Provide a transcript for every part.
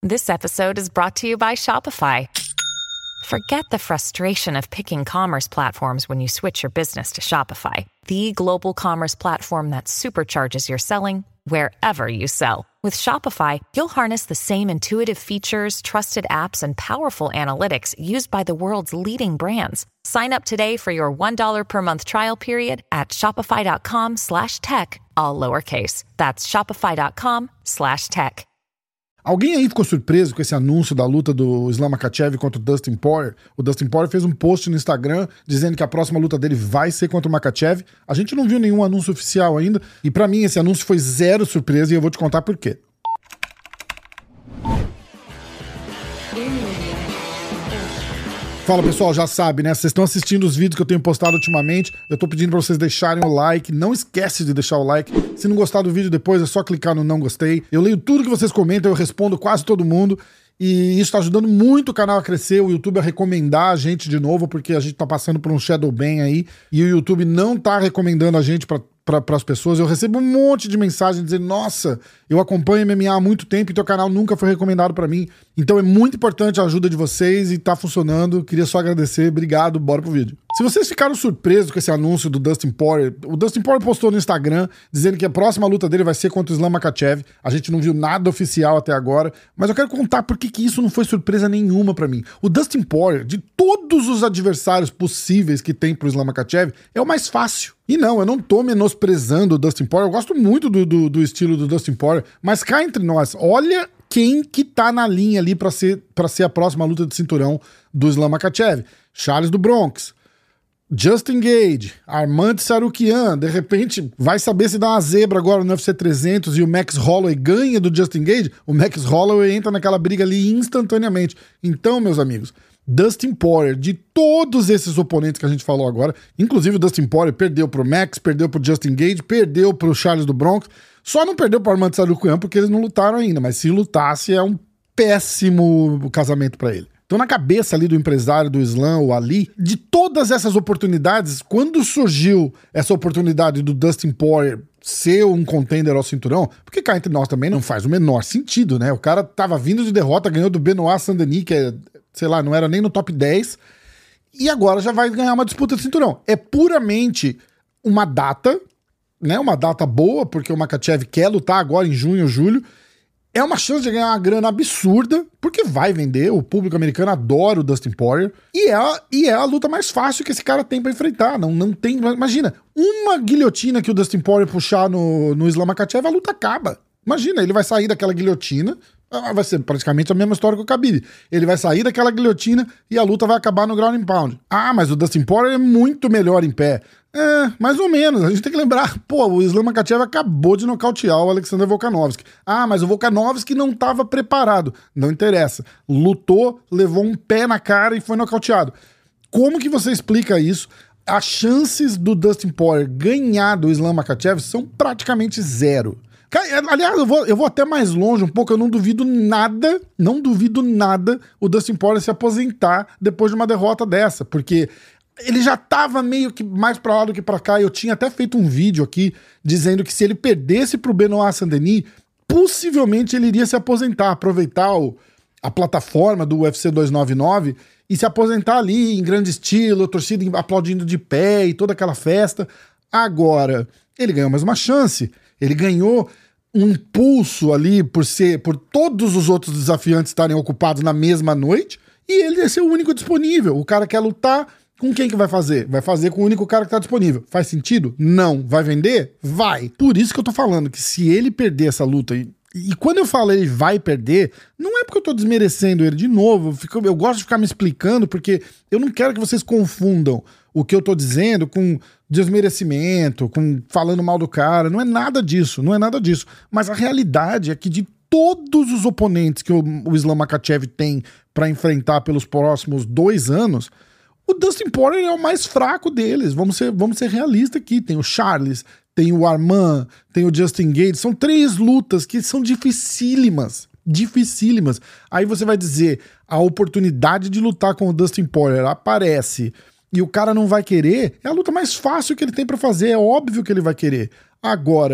This episode is brought to you by Shopify. Forget the frustration of picking commerce platforms when you switch your business to Shopify, the global commerce platform that supercharges your selling wherever you sell. With Shopify, you'll harness the same intuitive features, trusted apps, and powerful analytics used by the world's leading brands. Sign up today for your $1 per month trial period at shopify.com/tech, all lowercase. That's shopify.com/tech. Alguém aí ficou surpreso com esse anúncio da luta do Islam Makhachev contra o Dustin Poirier? O Dustin Poirier fez um post no Instagram dizendo que a próxima luta dele vai ser contra o Makhachev. A gente não viu nenhum anúncio oficial ainda. E pra mim esse anúncio foi zero surpresa e eu vou te contar por quê. Fala pessoal, já sabe, né? Vocês estão assistindo os vídeos que eu tenho postado ultimamente. Eu tô pedindo pra vocês deixarem o like. Não esquece de deixar o like. Se não gostar do vídeo depois, é só clicar no não gostei. Eu leio tudo que vocês comentam, eu respondo quase todo mundo. E isso tá ajudando muito o canal a crescer, o YouTube a recomendar a gente de novo, porque a gente tá passando por um shadow ban aí. E o YouTube não tá recomendando a gente para as pessoas. Eu recebo um monte de mensagem dizendo: nossa, eu acompanho MMA há muito tempo e teu canal nunca foi recomendado pra mim. Então é muito importante a ajuda de vocês e tá funcionando. Queria só agradecer, obrigado, bora pro vídeo. Se vocês ficaram surpresos com esse anúncio do Dustin Poirier, o Dustin Poirier postou no Instagram dizendo que a próxima luta dele vai ser contra o Islam Makhachev. A gente não viu nada oficial até agora, mas eu quero contar por que isso não foi surpresa nenhuma pra mim. O Dustin Poirier, de todos os adversários possíveis que tem pro Islam Makhachev, é o mais fácil. E não, eu não tô menosprezando o Dustin Poirier, eu gosto muito do estilo do Dustin Poirier, mas cá entre nós, olha quem que tá na linha ali pra ser a próxima luta de cinturão do Islam Makhachev. Charles do Bronx, Justin Gage, Armand Tsarukyan, de repente vai saber se dá uma zebra agora no UFC 300 e o Max Holloway ganha do Justin Gage, o Max Holloway entra naquela briga ali instantaneamente. Então, meus amigos, Dustin Poirier, de todos esses oponentes que a gente falou agora, inclusive o Dustin Poirier perdeu pro Max, perdeu pro Justin Gage, perdeu pro Charles do Bronx, só não perdeu pro Armand Tsarukyan porque eles não lutaram ainda, mas se lutasse é um péssimo casamento pra ele. Então na cabeça ali do empresário do Islam, o Ali, de todas essas oportunidades, quando surgiu essa oportunidade do Dustin Poirier ser um contender ao cinturão, porque cá entre nós também não faz o menor sentido, né? O cara tava vindo de derrota, ganhou do Benoit Saint-Denis, que é, sei lá, não era nem no top 10, e agora já vai ganhar uma disputa de cinturão. É puramente uma data, né? Uma data boa, porque o Makhachev quer lutar agora em junho ou julho. É uma chance de ganhar uma grana absurda, porque vai vender, o público americano adora o Dustin Poirier, e é a luta mais fácil que esse cara tem pra enfrentar. Não tem, imagina, uma guilhotina que o Dustin Poirier puxar no Islam Makhachev, a luta acaba. Imagina, ele vai sair daquela guilhotina, vai ser praticamente a mesma história que o Khabib. Ele vai sair daquela guilhotina e a luta vai acabar no ground and pound. Ah, mas o Dustin Poirier é muito melhor em pé. É, mais ou menos. A gente tem que lembrar, pô, o Islam Makhachev acabou de nocautear o Alexander Volkanovski. Ah, mas o Volkanovski não estava preparado. Não interessa. Lutou, levou um pé na cara e foi nocauteado. Como que você explica isso? As chances do Dustin Poirier ganhar do Islam Makhachev são praticamente zero. Aliás, eu vou até mais longe um pouco, eu não duvido nada o Dustin Poirier se aposentar depois de uma derrota dessa, porque ele já tava meio que mais pra lá do que pra cá. Eu tinha até feito um vídeo aqui dizendo que se ele perdesse pro Benoit Saint-Denis, possivelmente ele iria se aposentar, aproveitar a plataforma do UFC 299 e se aposentar ali em grande estilo, a torcida aplaudindo de pé e toda aquela festa. Agora, ele ganhou mais uma chance. Ele ganhou um impulso ali por todos os outros desafiantes estarem ocupados na mesma noite, e ele ia ser o único disponível. O cara quer lutar, com quem que vai fazer? Vai fazer com o único cara que tá disponível. Faz sentido? Não. Vai vender? Vai. Por isso que eu tô falando que se ele perder essa luta, e quando eu falo ele vai perder, não é porque eu tô desmerecendo ele de novo, eu gosto de ficar me explicando, porque eu não quero que vocês confundam o que eu tô dizendo com desmerecimento, com falando mal do cara. Não é nada disso, não é nada disso. Mas a realidade é que de todos os oponentes que o Islam Makhachev tem pra enfrentar pelos próximos 2 anos, o Dustin Poirier é o mais fraco deles. Vamos ser realistas aqui. Tem o Charles, tem o Armand, tem o Justin Gage. São 3 lutas que são dificílimas. Dificílimas. Aí você vai dizer, a oportunidade de lutar com o Dustin Poirier aparece e o cara não vai querer, é a luta mais fácil que ele tem pra fazer. É óbvio que ele vai querer. Agora,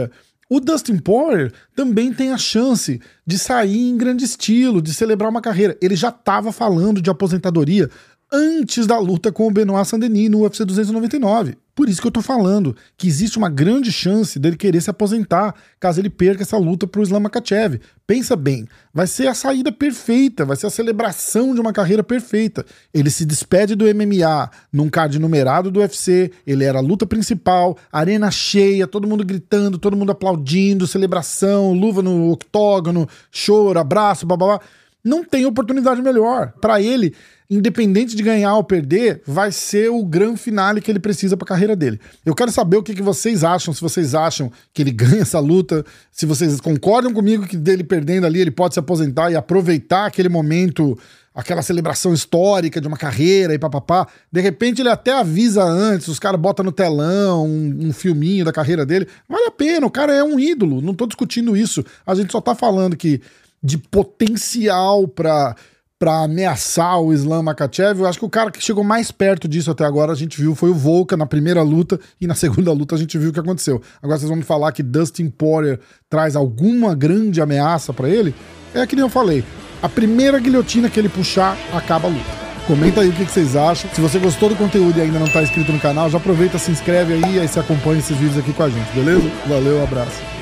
O Dustin Poirier também tem a chance de sair em grande estilo, de celebrar uma carreira. Ele já estava falando de aposentadoria antes da luta com o Benoit Saint-Denis no UFC 299. Por isso que eu tô falando que existe uma grande chance dele querer se aposentar caso ele perca essa luta pro Islam Makhachev. Pensa bem, vai ser a saída perfeita, vai ser a celebração de uma carreira perfeita. Ele se despede do MMA num card numerado do UFC, ele era a luta principal, arena cheia, todo mundo gritando, todo mundo aplaudindo, celebração, luva no octógono, choro, abraço, babá. Não tem oportunidade melhor. Para ele, independente de ganhar ou perder, vai ser o grande finale que ele precisa para a carreira dele. Eu quero saber o que vocês acham, se vocês acham que ele ganha essa luta, se vocês concordam comigo que dele perdendo ali ele pode se aposentar e aproveitar aquele momento, aquela celebração histórica de uma carreira e papapá. De repente ele até avisa antes, os caras botam no telão um filminho da carreira dele. Vale a pena, o cara é um ídolo, não tô discutindo isso. A gente só tá falando que de potencial para ameaçar o Islam Makhachev, eu acho que o cara que chegou mais perto disso até agora, a gente viu, foi o Volkan na primeira luta, e na segunda luta a gente viu o que aconteceu. Agora vocês vão me falar que Dustin Poirier traz alguma grande ameaça para ele? É que nem eu falei, a primeira guilhotina que ele puxar, acaba a luta. Comenta aí o que vocês acham. Se você gostou do conteúdo e ainda não tá inscrito no canal, já aproveita, se inscreve aí você acompanha esses vídeos aqui com a gente, beleza? Valeu, abraço.